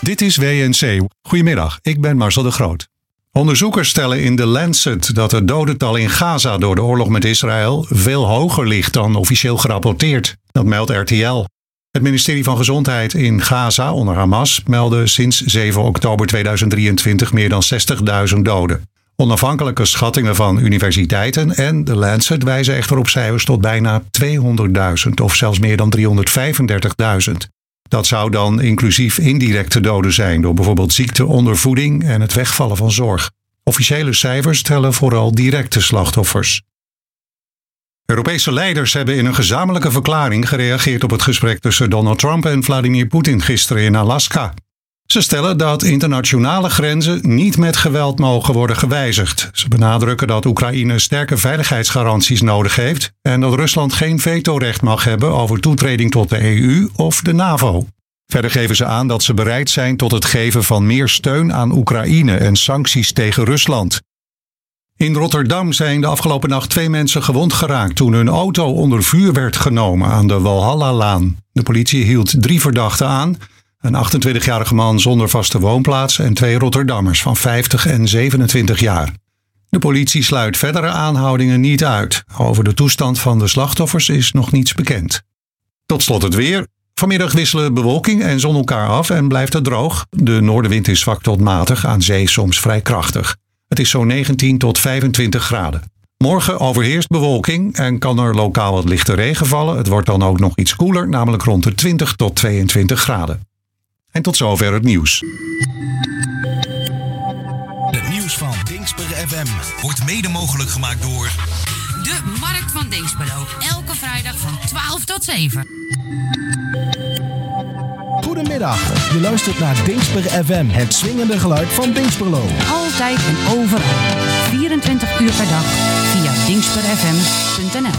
Dit is WNC. Goedemiddag, ik ben Marcel de Groot. Onderzoekers stellen in The Lancet dat het dodental in Gaza door de oorlog met Israël veel hoger ligt dan officieel gerapporteerd. Dat meldt RTL. Het ministerie van Gezondheid in Gaza onder Hamas meldde sinds 7 oktober 2023 meer dan 60.000 doden. Onafhankelijke schattingen van universiteiten en The Lancet wijzen echter op cijfers tot bijna 200.000 of zelfs meer dan 335.000. Dat zou dan inclusief indirecte doden zijn door bijvoorbeeld ziekte, ondervoeding en het wegvallen van zorg. Officiële cijfers tellen vooral directe slachtoffers. Europese leiders hebben in een gezamenlijke verklaring gereageerd op het gesprek tussen Donald Trump en Vladimir Poetin gisteren in Alaska. Ze stellen dat internationale grenzen niet met geweld mogen worden gewijzigd. Ze benadrukken dat Oekraïne sterke veiligheidsgaranties nodig heeft en dat Rusland geen vetorecht mag hebben over toetreding tot de EU of de NAVO. Verder geven ze aan dat ze bereid zijn tot het geven van meer steun aan Oekraïne en sancties tegen Rusland. In Rotterdam zijn de afgelopen nacht 2 mensen gewond geraakt toen hun auto onder vuur werd genomen aan de Walhalla-laan. De politie hield 3 verdachten aan. Een 28-jarige man zonder vaste woonplaats en 2 Rotterdammers van 50 en 27 jaar. De politie sluit verdere aanhoudingen niet uit. Over de toestand van de slachtoffers is nog niets bekend. Tot slot het weer. Vanmiddag wisselen bewolking en zon elkaar af en blijft het droog. De noordenwind is zwak tot matig, aan zee soms vrij krachtig. Het is zo'n 19 tot 25 graden. Morgen overheerst bewolking en kan er lokaal wat lichte regen vallen. Het wordt dan ook nog iets koeler, namelijk rond de 20 tot 22 graden. En tot zover het nieuws. Het nieuws van Dingsper FM wordt mede mogelijk gemaakt door de Markt van Dingsperlo. Elke vrijdag van 12 tot 7. Goedemiddag, je luistert naar Dingsper FM, het swingende geluid van Dingsperlo. Altijd en overal. 24 uur per dag via dingsperfm.nl.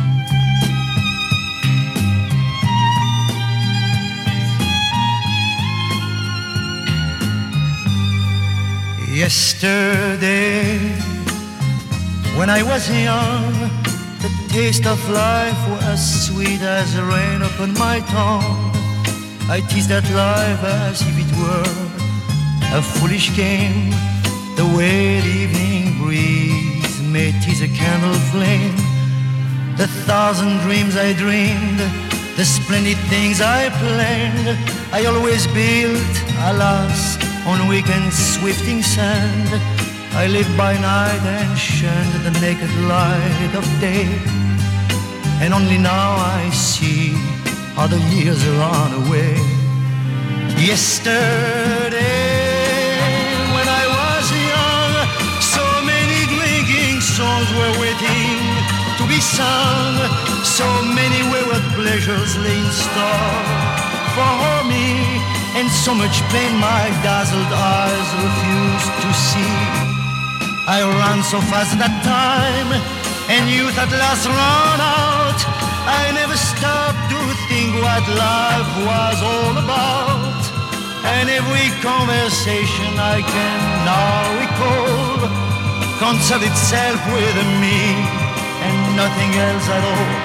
Yesterday, when I was young, the taste of life was sweet as rain upon my tongue. I teased at life as if it were a foolish game, the way the evening breeze may tease a candle flame. The 1,000 dreams I dreamed, the splendid things I planned, I always built, alas, on weak and swifting sand. I lived by night and shunned the naked light of day. And only now I see how the years run away. Yesterday, when I was young, so many drinking songs were waiting to be sung. So many wayward pleasures lay in store for me, and so much pain my dazzled eyes refused to see. I ran so fast that time, and youth at last ran out. I never stopped to think what life was all about. And every conversation I can now recall concerned itself with me and nothing else at all.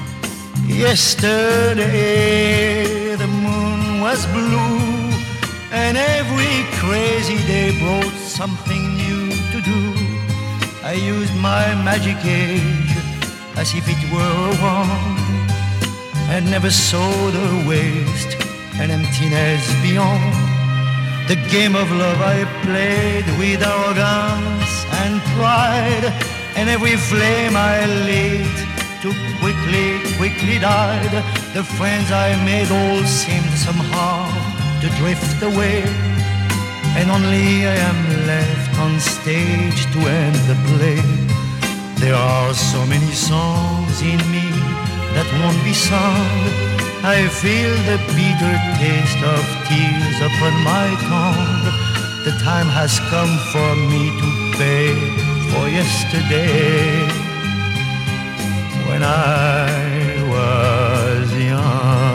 Yesterday the moon was blue, and every crazy day brought something new to do. I used my magic age as if it were a wand, and never saw the waste and emptiness beyond. The game of love I played with arrogance and pride, and every flame I lit too quickly died. The friends I made all seemed somehow to drift away, and only I am left on stage to end the play. There are so many songs in me that won't be sung. I feel the bitter taste of tears upon my tongue. The time has come for me to pay for yesterday, when I was young.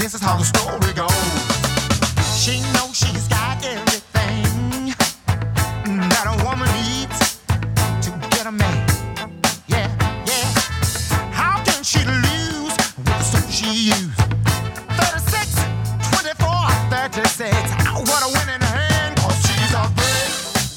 this is how the story goes. She knows she's got everything that a woman needs to get a man. Yeah, yeah. How can she lose with the suit she used? 36, 24, 36. What a winning hand, 'cause she's a brick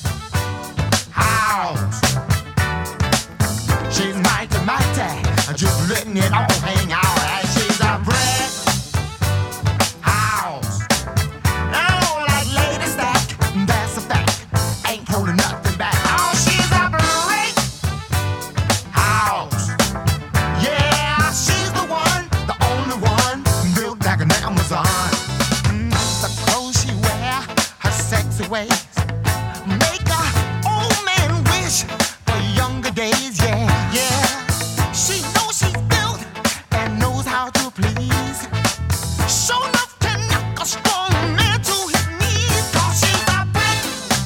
house. She's mighty, mighty, just letting it all hang out. She's a brick house. Now, like Lady Stack, that's a fact. Ain't holding nothing back. Oh, she's a brick house. Yeah, she's the one, the only one, built like an Amazon. The clothes she wear, her sexy ways, make a old man wish for younger days. Yeah, yeah. She knows she's built and knows how to please. Show enough to knock a strong man to his knees. 'Cause she's a brick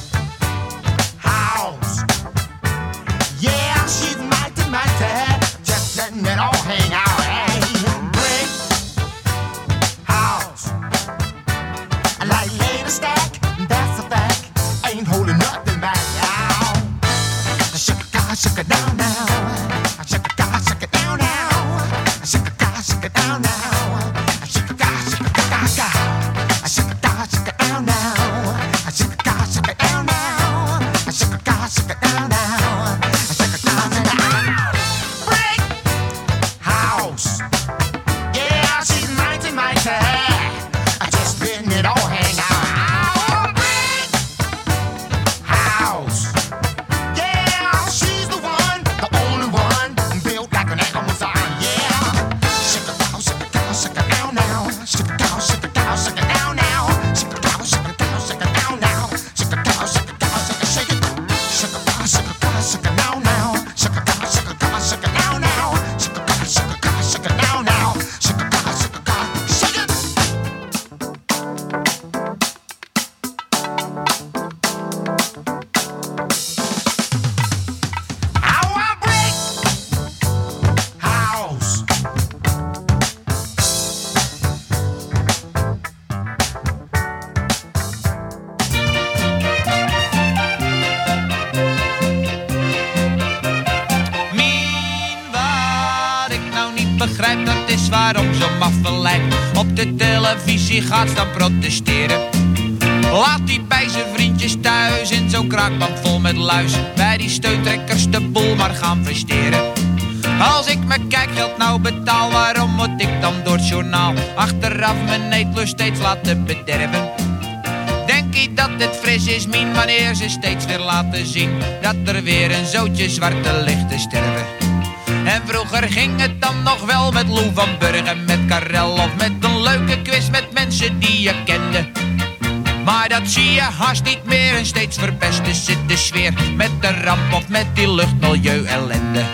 house. Yeah, she's mighty, mighty, just letting it all hang out. Hey, brick house. Like Lady Stack, that's a fact. Ain't holding nothing back. Now, shake it down now. Shake it down now. Shake it down now. Shake it down now. Shake it down now. Shake it down now. Shake it down now. Shake it down now. Brick house. Yeah, she's mighty, mighty. Just letting it all hang out. Brick house. Yeah, she's the one, the only one, built like an Amazon. Yeah. Shake it down, shake it down, shake it down now. Shake it down, shake it down, shake it down now. Shake it down, shake it down, shake it down now. Shake it down, shake it down, shake it, shake it. Shake it down, shake it down, shake it down now. Shake it down, shake it down, shake it down now. Shake it down, shake it down, shake it down now. Shake it down, shake it down, shake it. Our brick house. Wat ik nou niet begrijp, dat is waarom zo'n maffe lijp op de televisie gaat staan protesteren. Laat die bij zijn vriendjes thuis in zo'n kraakband vol met luis bij die steuntrekkers de boel maar gaan versteren. Als ik mijn kijkgeld nou betaal, waarom moet ik dan door het journaal achteraf mijn eetlust steeds laten bederven? Denk je dat het fris is, Mien, wanneer ze steeds weer laten zien dat er weer een zootje zwarte lichten sterven? En vroeger ging het dan nog wel met Lou van Burgen, met Karel of met een leuke quiz met mensen die je kende. Maar dat zie je haast niet meer en steeds verpesten ze de sfeer met de ramp of met die luchtmilieu-ellende.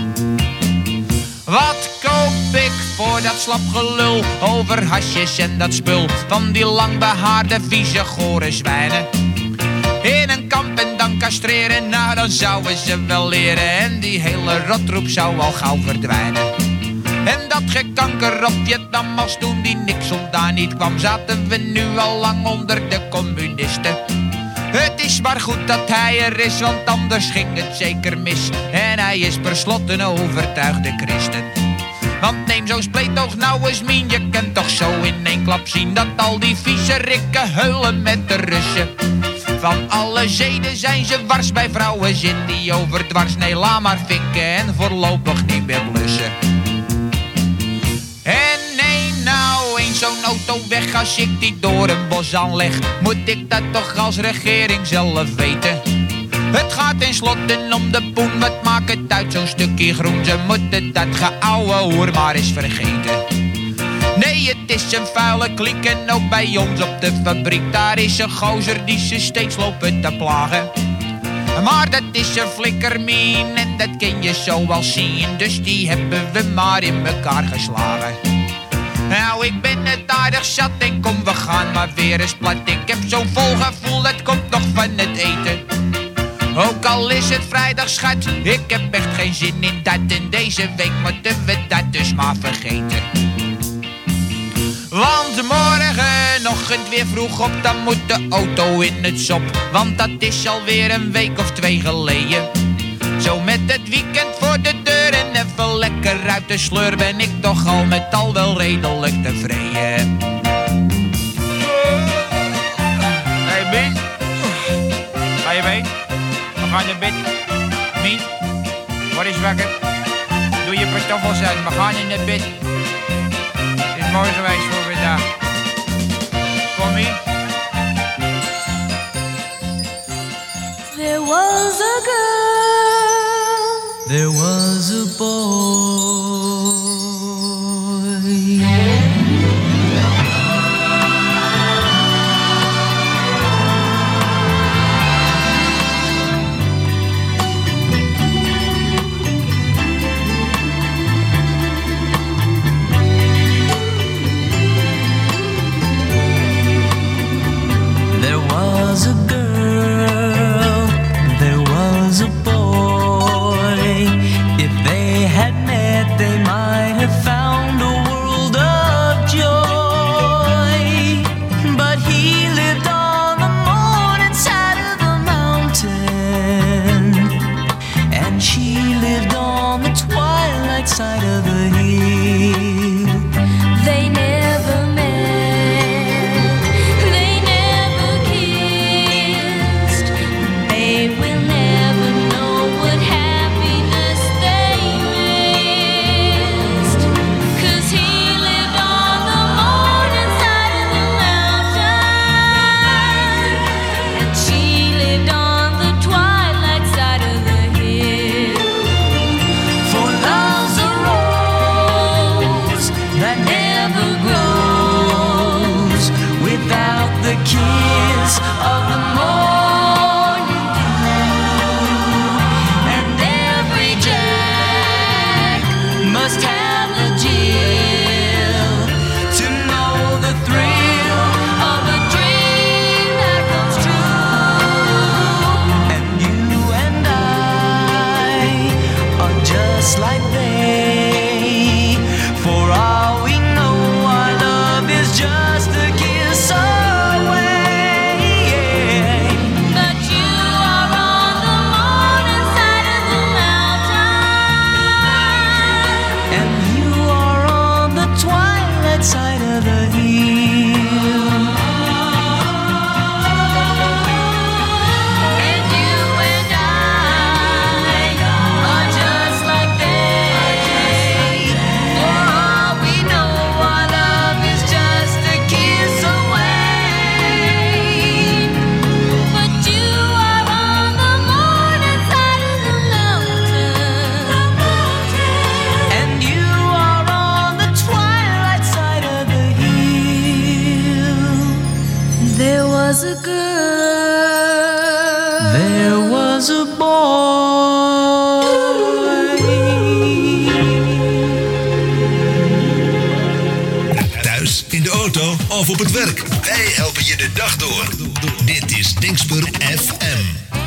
Wat koop ik voor dat slap gelul over hasjes en dat spul van die langbehaarde vieze gore zwijnen? In een kamp en dan castreren, nou dan zouden ze wel leren en die hele rotroep zou al gauw verdwijnen. En dat gekanker op Vietnam, als toen die Nixon daar niet kwam, zaten we nu al lang onder de communisten. Het is maar goed dat hij er is, want anders ging het zeker mis. En hij is per slot een overtuigde christen. Want neem zo'n spleetoog nou eens, Mien, je kunt toch zo in één klap zien dat al die vieze rikken heulen met de Russen. Van alle zeden zijn ze wars, bij vrouwen zin die overdwars. Nee, laat maar vinken en voorlopig niet meer blussen. En nee, nou eens zo'n auto weg als ik die door een bos aanleg. Moet ik dat toch als regering zelf weten? Het gaat tenslotte om de poen, wat maakt het uit zo'n stukje groen? Ze moeten dat geouwe hoer maar eens vergeten. Nee, het is een vuile kliek en ook bij ons op de fabriek, daar is een gozer die ze steeds lopen te plagen. Maar dat is een flikkermien en dat kun je zo wel zien, dus die hebben we maar in elkaar geslagen. Nou, ik ben het aardig zat en kom, we gaan maar weer eens plat. Ik heb zo'n vol gevoel, dat komt nog van het eten. Ook al is het vrijdag, schat, ik heb echt geen zin in dat. En deze week moeten we dat dus maar vergeten. Want morgenochtend weer vroeg op, dan moet de auto in het sop. Want dat is alweer een week of 2 geleden. Zo met het weekend voor de deur en even lekker uit de sleur, ben ik toch al met al wel redelijk tevreden. Hey Mien, ga je mee? We gaan naar bed. Mien, word eens wakker. Doe je pantoffels uit, we gaan in naar bed. Het is mooi geweest voor vandaag. Kom Mien. There was a girl, there was a boy. There was a girl, there was a boy. If they had met, they might have found a world of joy. But he lived on the morning side of the mountain, and she lived on the twilight side of the hill. They never met. Kiss of the morning dew, and every Jack must have the Jill to know the thrill of a dream that comes true. And you and I are just like they. For all we know, our love is just a kiss away. Side of the hill, and you and I are just like they. For all we know, our love is just a kiss away. But you are on the morning side of the mountain, and you are on the twilight side of the hill. There was a girl, there was a boy. Thuis, in de auto of op het werk. Wij helpen je de dag door. Dit is Dingsper FM.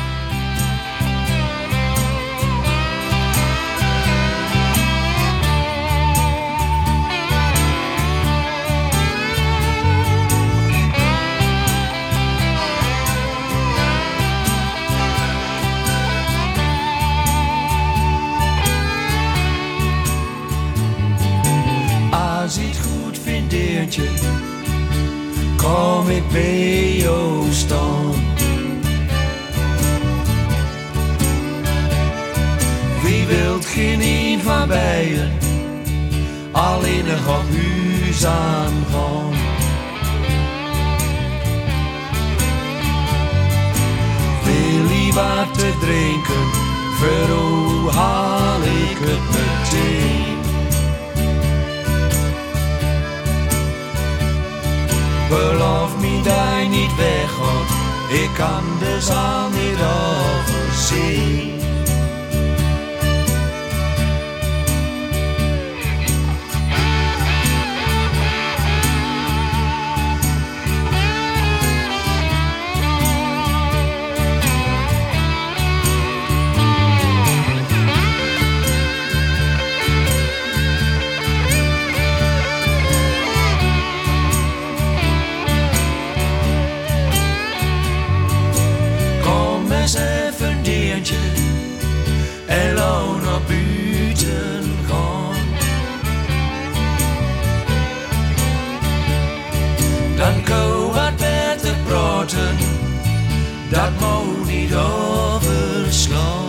Als je het goed vindt, deertje, kom ik bij jou staan. Wie wilt geen een van beiden alleen nog op huis aangaan? Wil je wat te drinken, voor jou haal ik het meteen. Beloof me dat je niet weggaat, ik kan de zaal niet overzien. Dan kan wat beter praten, dat moet niet overslaan.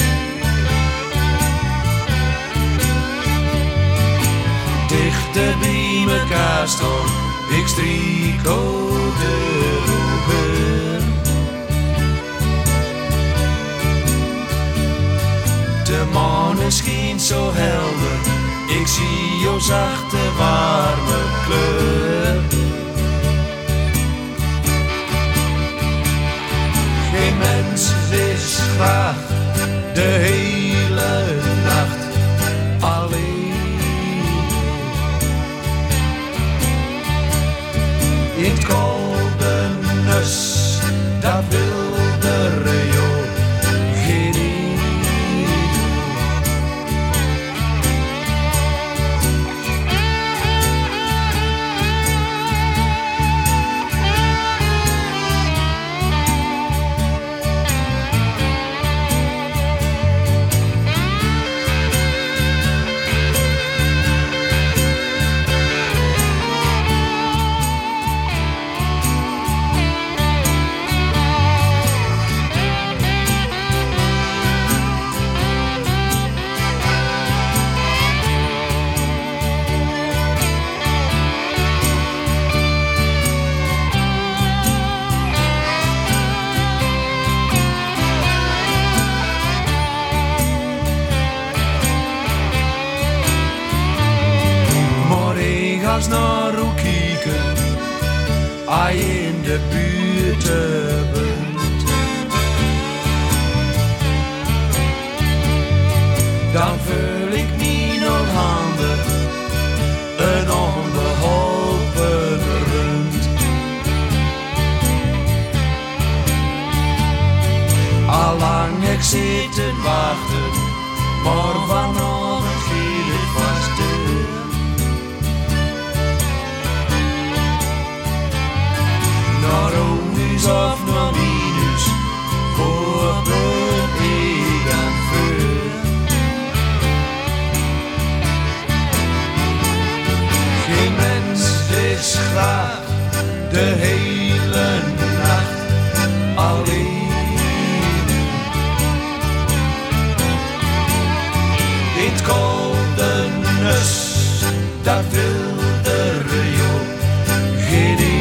Dichter bij mekaar staan, ik strik de roepen. De maan schijnt zo helder, ik zie jouw zachte warme kleur. Geen mens is graag de hele nacht alleen. In het koude nus, dat wilde riool, geen als naar hoe kijken, als je in de buurt bent. Dan vul ik niet nog handen, een onbeholpen rund. Allang ik zit te wachten, maar vanavond giet het vast deur. Naar onus of naar minus, voor ben ik aan vuur. Geen mens is graag de hele nacht alleen. In het koude nus, dat wilde riool, geen idee.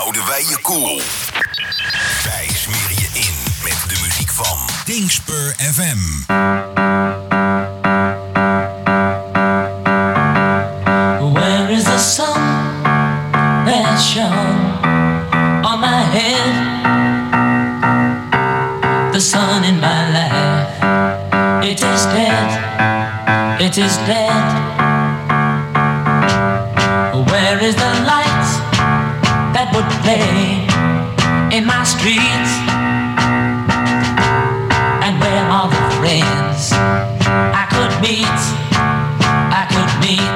houden wij je cool. Wij smeren je in met de muziek van Dingspur FM. Where is the sun that shone on my head? The sun in my life, it is dead, it is dead. Where is the light that would play in my streets? And where are the friends I could meet, I could meet?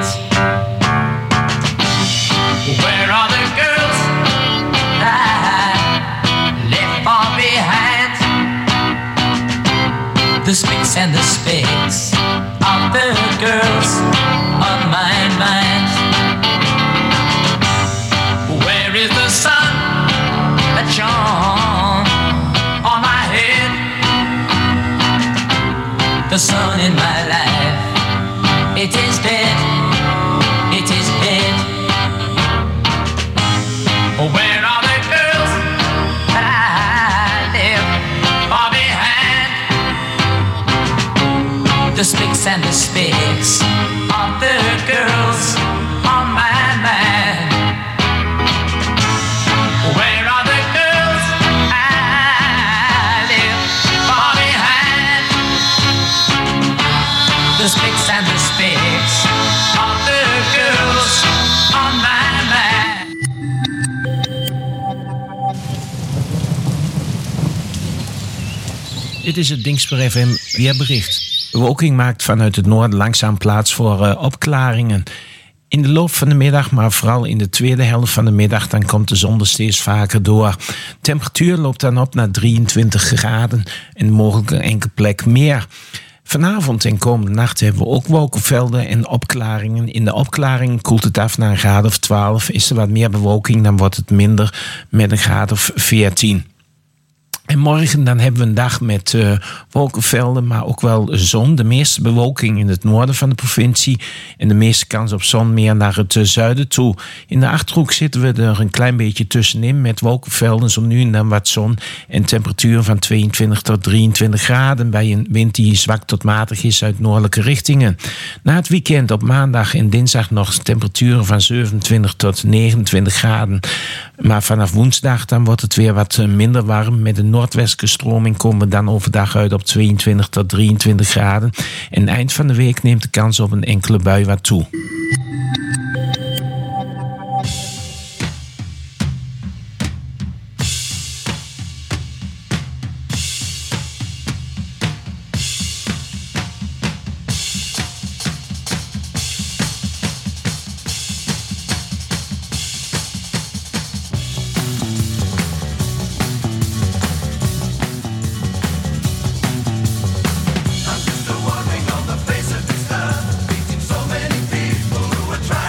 Where are the girls I left far behind? The spicks and the specks of the girls on my mind. Where is the sun that shone on my head? The sun in my life, it is dead, it is dead. Where are the girls that I left far behind? The spicks and the specks of the girls on my mind. Where are the girls I left far behind? The spicks and the specks of the girls on my mind. Dit is het Dingspur FM weerbericht. Bewolking maakt vanuit het noorden langzaam plaats voor opklaringen. In de loop van de middag, maar vooral in de tweede helft van de middag, dan komt de zon er steeds vaker door. Temperatuur loopt dan op naar 23 graden en mogelijk een enkele plek meer. Vanavond en komende nacht hebben we ook wolkenvelden en opklaringen. In de opklaringen koelt het af naar een graad of 12. Is er wat meer bewolking, dan wordt het minder met een graad of 14. En morgen dan hebben we een dag met wolkenvelden, maar ook wel zon. De meeste bewolking in het noorden van de provincie en de meeste kans op zon meer naar het zuiden toe. In de Achterhoek zitten we er een klein beetje tussenin met wolkenvelden, zo nu en dan wat zon en temperatuur van 22 tot 23 graden bij een wind die zwak tot matig is uit noordelijke richtingen. Na het weekend op maandag en dinsdag nog temperaturen van 27 tot 29 graden. Maar vanaf woensdag dan wordt het weer wat minder warm. Met een noordwestelijke stroming komen we dan overdag uit op 22 tot 23 graden. En eind van de week neemt de kans op een enkele bui wat toe. I'm just a wandering on the face of this earth, meeting so many people who are trying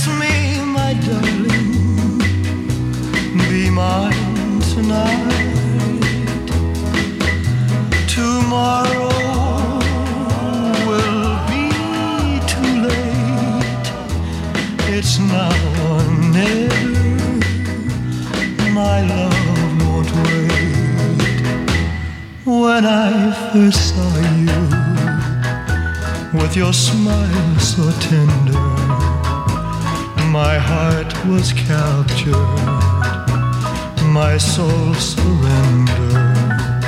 Kiss me, my darling, be mine tonight. Tomorrow will be too late. It's now or never. My love won't wait. When I first saw you, with your smile so tender, my heart was captured, my soul surrendered.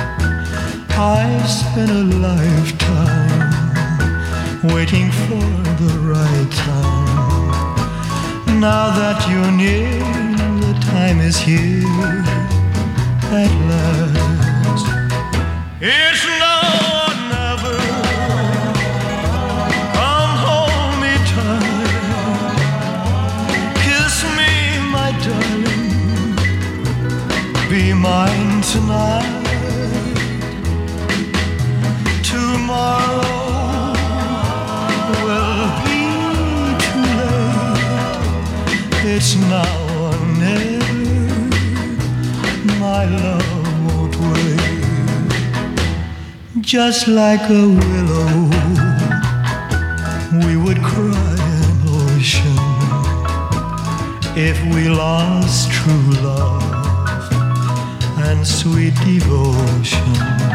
I spent a lifetime waiting for the right time. Now that you're near, the time is here at last. It's now or never. Come hold me tight. Kiss me, my darling. Be mine tonight. Tomorrow will be too late. It's now or never. My love won't wait. Just like a willow, we would cry an ocean if we lost true love and sweet devotion.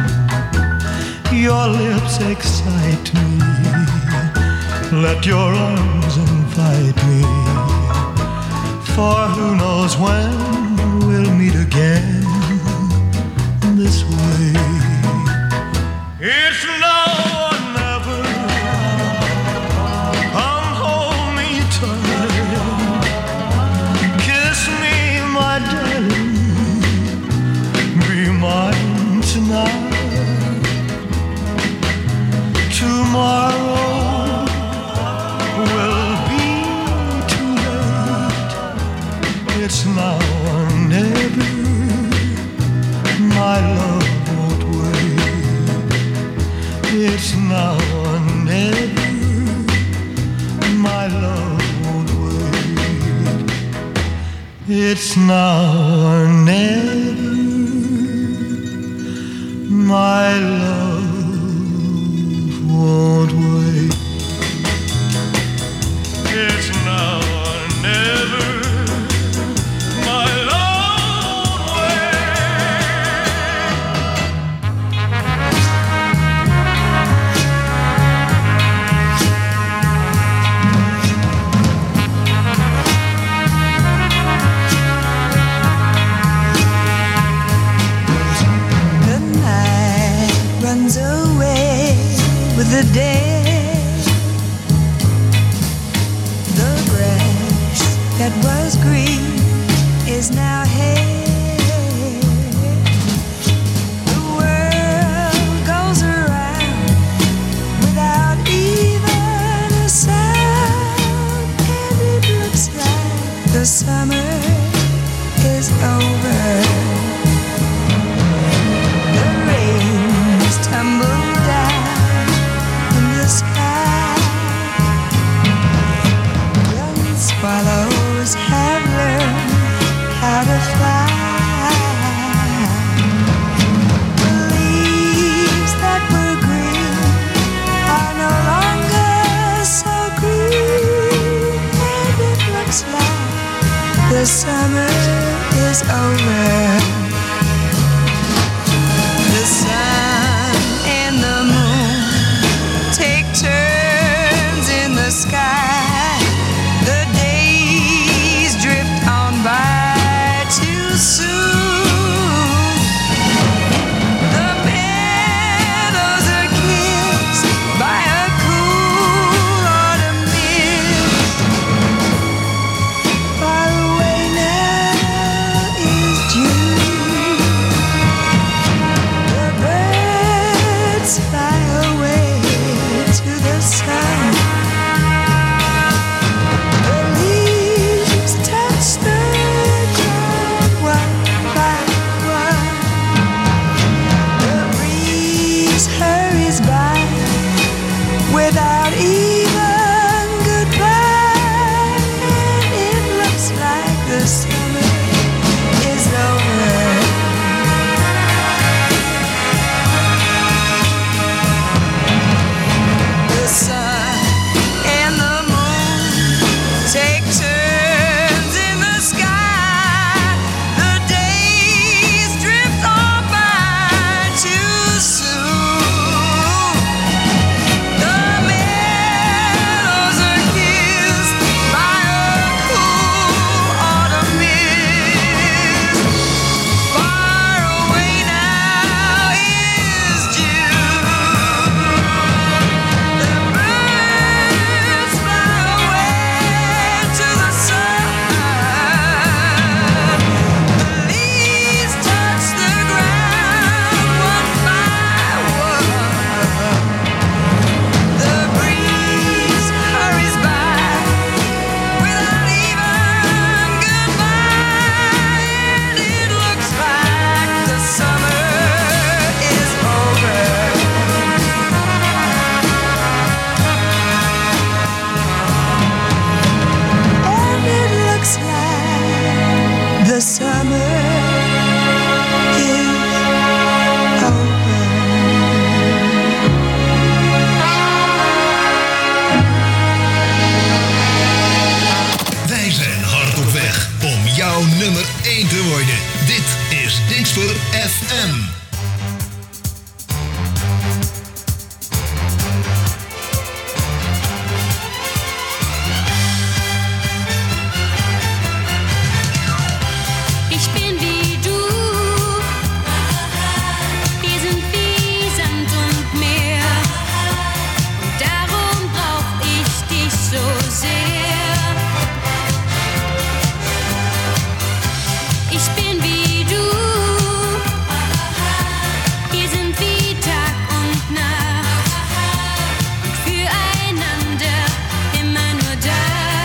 Your lips excite me, let your arms invite me, for who knows when we'll meet again this way. It's now or never. Come hold me tight. Kiss me, my darling. Be mine tonight. Tomorrow will be too late. It's now or never. My love won't wait. It's now or never. My love won't wait. It's now or never. My love won't wait. It's now or never. My love won't The night runs away with the day. The grass that was green is now hay. The world goes around without even a sound, and it looks like the summer is over. The rains tumble down in the sky. Young swallows have learned how to fly. The leaves that were green are no longer so green, and it looks like the summer is over. The sun and the moon take turns in the sky. The days drift on by too soon. The meadows are kissed by a cool autumn mist. Far away now is June. jouw nummer 1 te worden. Dit is Dingsper FM. Ich bin wie du, wir sind wie Sand und Meer, und darum brauch ich dich so sehr. Ich bin wie du, wir sind wie Tag und Nacht, und füreinander immer nur da.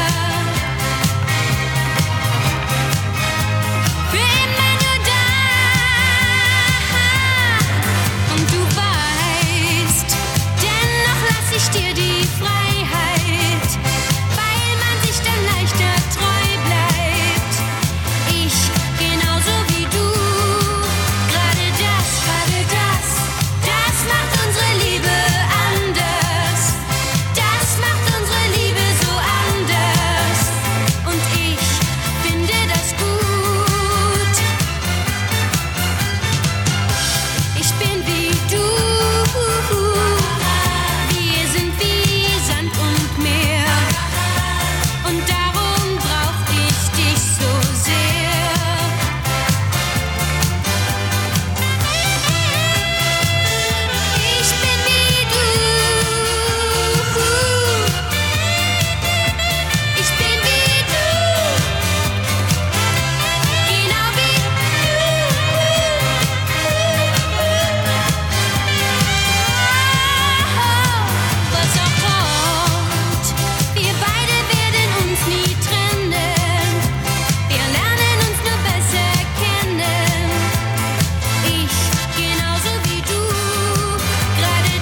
Ich dir die Freiheit, weil man sich dann leichter treu bleibt. Ich genauso wie du. Gerade das macht unsere Liebe anders. Das macht unsere Liebe so anders. Und ich finde das gut. Ich bin wie du. Und darum brauch ich dich so sehr. Ich bin wie du. Ich bin wie du. Genau wie du. Was auch kommt, wir beide werden uns nie trennen. Wir lernen uns nur besser kennen. Ich genauso wie du. Gerade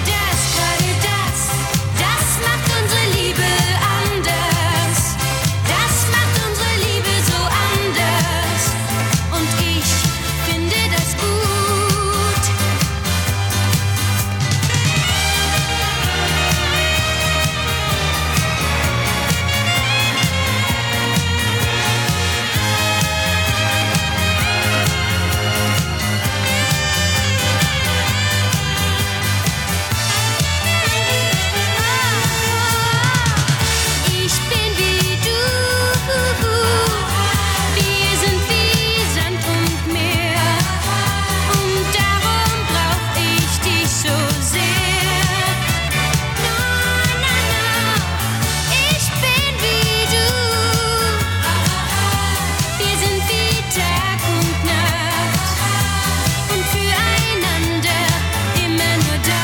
das macht unsere Liebe anders. Das macht unsere Liebe so anders. Und ich finde das gut. Ich bin wie du, wir sind wie Sand und Meer, und darum brauch ich dich so sehr. Ich bin wie du, wir sind wie Tag und Nacht, und füreinander immer nur da.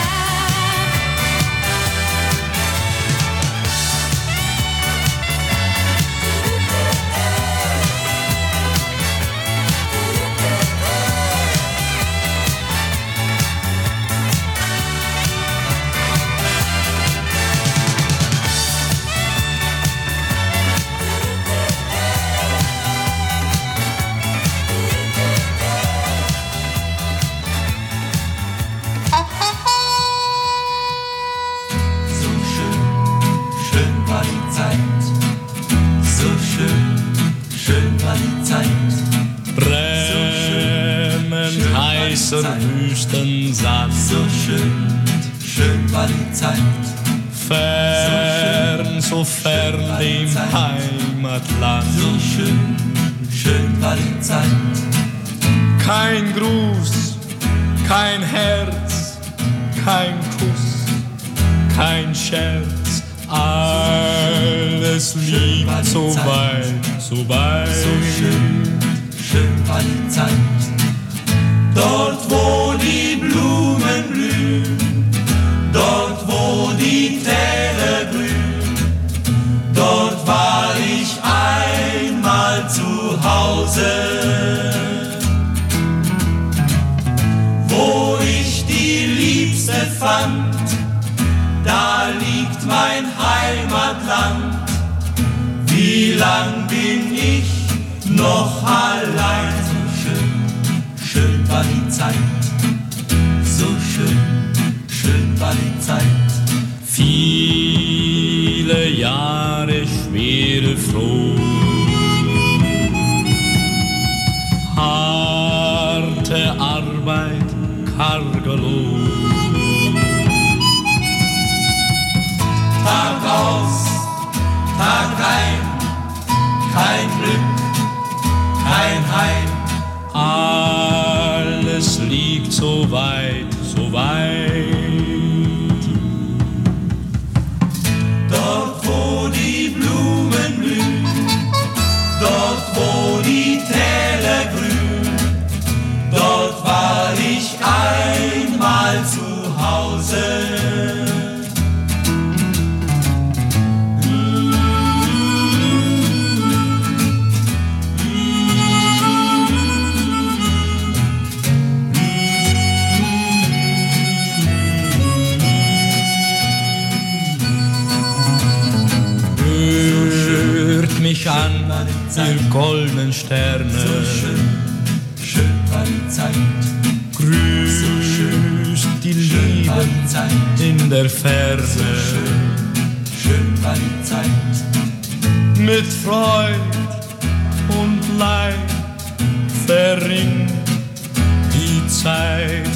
So schön, schön war die Zeit. So schön, schön war die Zeit. Brennend heißer Wüstensand. So schön, schön war die Zeit. Fern, so fern dem Heimatland. So schön, schön war die Zeit. Kein Gruß, kein Herz, kein Kuss, kein Scherz. Alles liegt so weit, so weit. So schön, schön war die Zeit. Dort wo die Blumen blühen, dort wo die Täler grün, dort war ich einmal zu Hause. Wo ich die Liebste fand, da liegt mein Heimatland. Wie lang bin ich noch allein? So schön, schön war die Zeit. So schön, schön war die Zeit. Viele Jahre schwere Froh. Arbeit kargelow. Tag aus, Tag ein, kein Glück, kein Heim. Alles liegt so weit, so weit. Dort wo die Blumen blühen, dort wo die Täler grün, dort war ich einmal zu Hause. Mich an, ihr goldenen Sterne. So schön, schön war die Zeit. Grüßt so schön, die Liebe in der Ferne. So schön, schön war die Zeit. Mit Freud und Leid verringt die Zeit.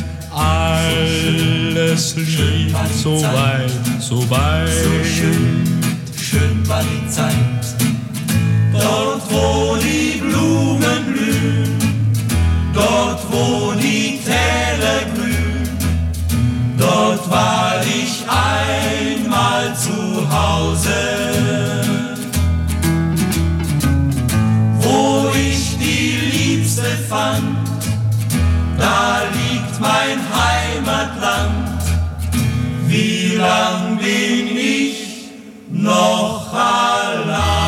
Alles liegt so weit, so weit. So schön, schön war die Zeit. Dort wo die Blumen blühen, dort wo die Täler grün, dort war ich einmal zu Hause. Wo ich die Liebste fand, da liegt mein Heimatland. Wie lang bin ich noch allein?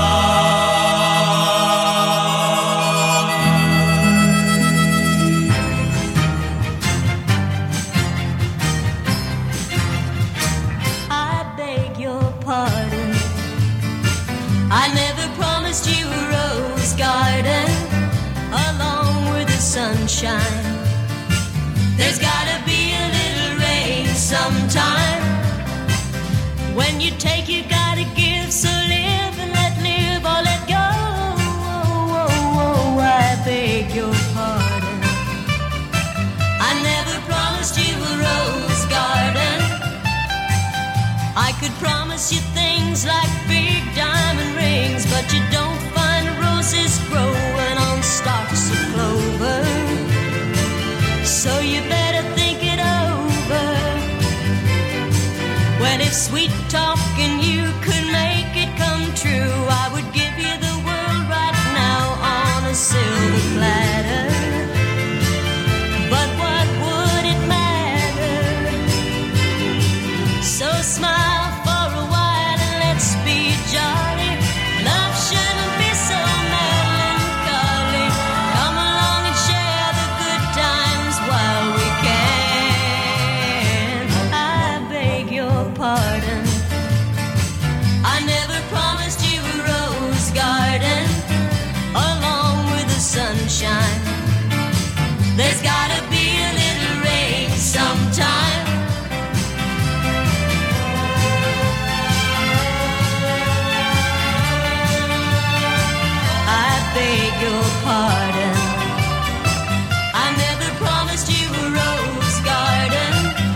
Sunshine. There's gotta be a little rain sometime. When you take, you gotta give. So live and let live or let go. I beg your pardon. I never promised you a rose garden. I could promise you things like big diamond rings, but you don't find roses growing on stalks of clover. So you better think it over. Well, if sweet talking you could make it come true, I would give you the world right now on a silver platter. But what would it matter? So smile for a while and let's be jolly. Love shouldn't be so melancholy. Come along and share the good times while we can. I beg your pardon. I never promised you a rose garden along with the sunshine. There's gotta be a little rain sometime. I beg your pardon. I never promised you a rose garden.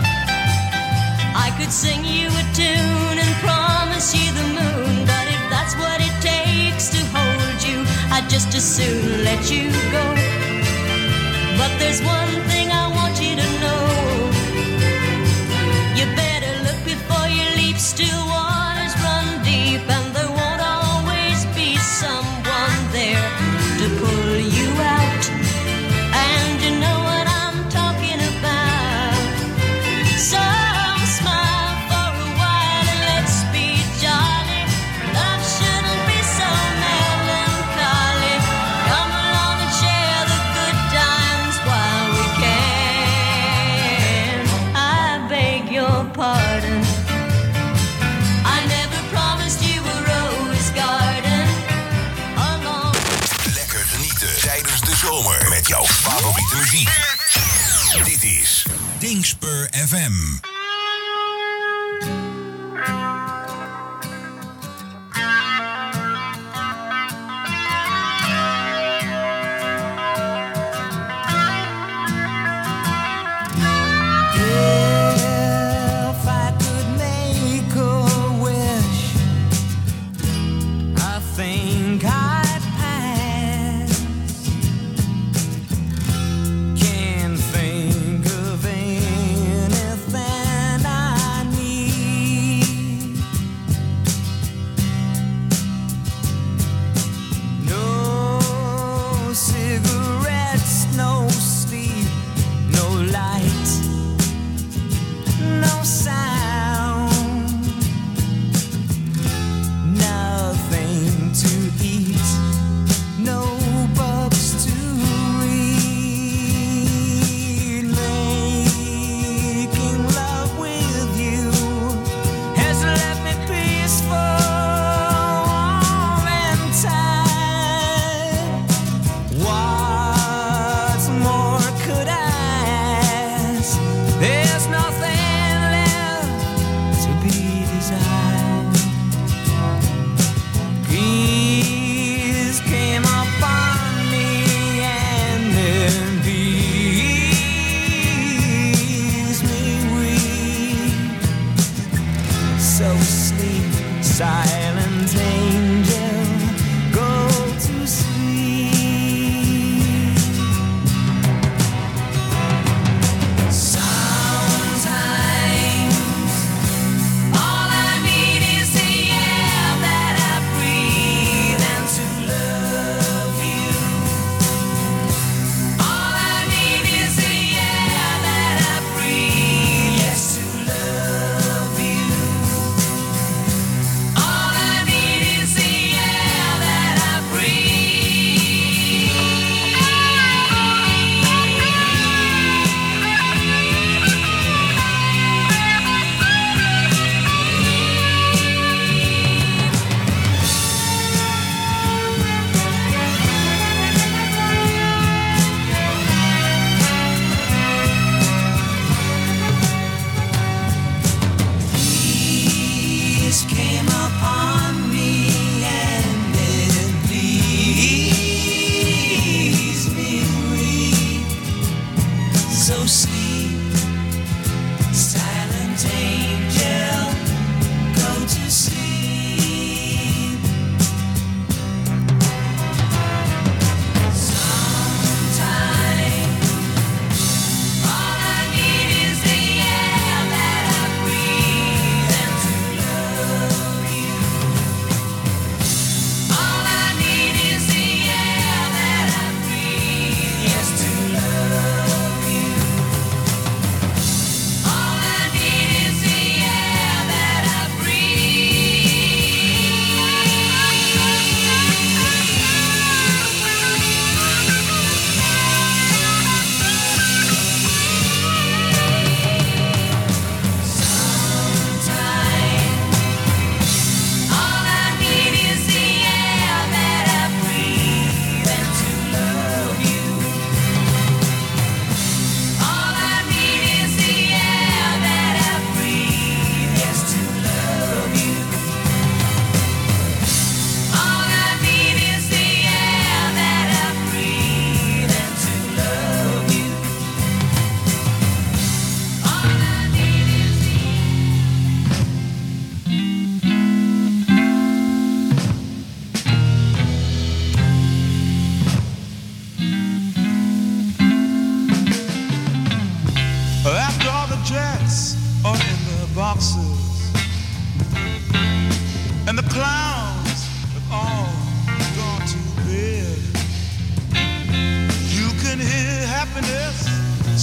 I could sing you a tune and promise you the moon, but if that's what it takes to hold you, I'd just as soon let you go. But there's one thing I want you to know. You better look before you leap. Still waters run deep, and there won't always be someone there to pull you out. And you know what I'm talking about. So smile for a while and let's be jolly. Love shouldn't be so melancholy. Come along and share the good times while we can. I beg your pardon. I never promised you a rose garden along. Lekker genieten tijdens de zomer met jouw favoriete muziek. Dit is Dingspur FM.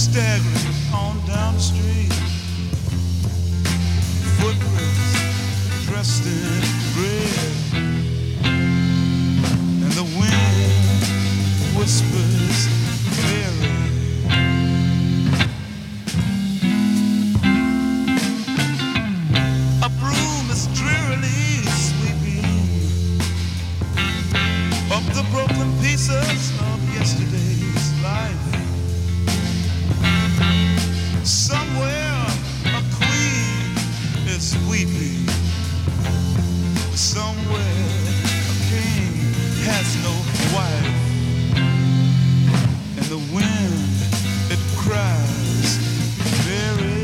staggering on down the street. Footprints dressed in red, and the wind whispers Mary. A broom is drearily sweeping up the broken pieces of yesterday's life. Somewhere a queen is weeping. Somewhere a king has no wife. And the wind, it cries, Mary.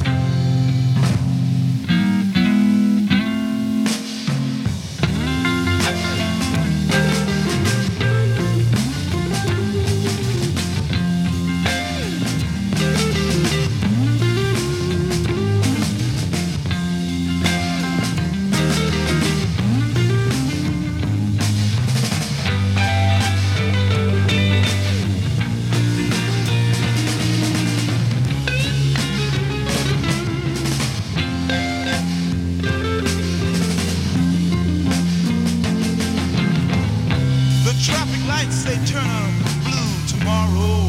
They turn blue tomorrow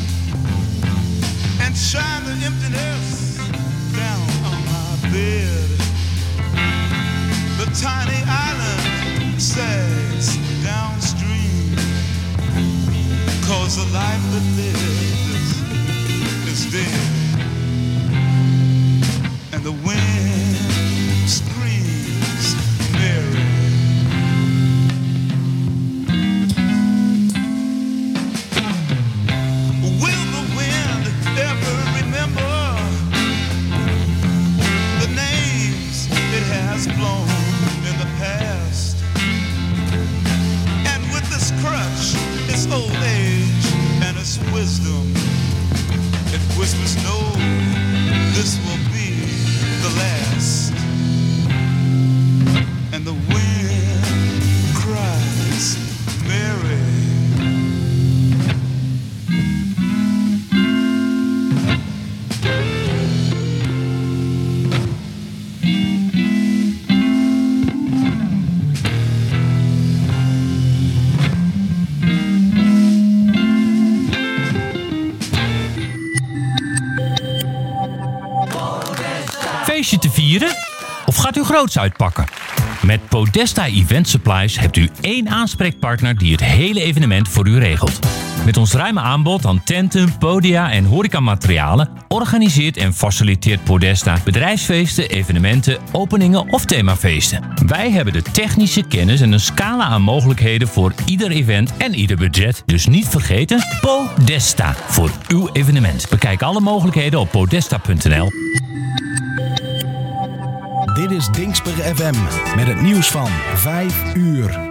and shine the emptiness down on my bed. The tiny island sags downstream, 'cause the life that lives is dead. And the wind screams Mary. Blown in the past, and with this crutch, its old age and its wisdom, it whispers, no, this will be the last. And the wind cries, Mary. Feestje te vieren? Of gaat u groots uitpakken? Met Podesta Event Supplies hebt u één aanspreekpartner die het hele evenement voor u regelt. Met ons ruime aanbod aan tenten, podia en horecamaterialen organiseert en faciliteert Podesta bedrijfsfeesten, evenementen, openingen of themafeesten. Wij hebben de technische kennis en een scala aan mogelijkheden voor ieder event en ieder budget. Dus niet vergeten, Podesta voor uw evenement. Bekijk alle mogelijkheden op podesta.nl. Dit is Dingsper FM met het nieuws van 5 uur.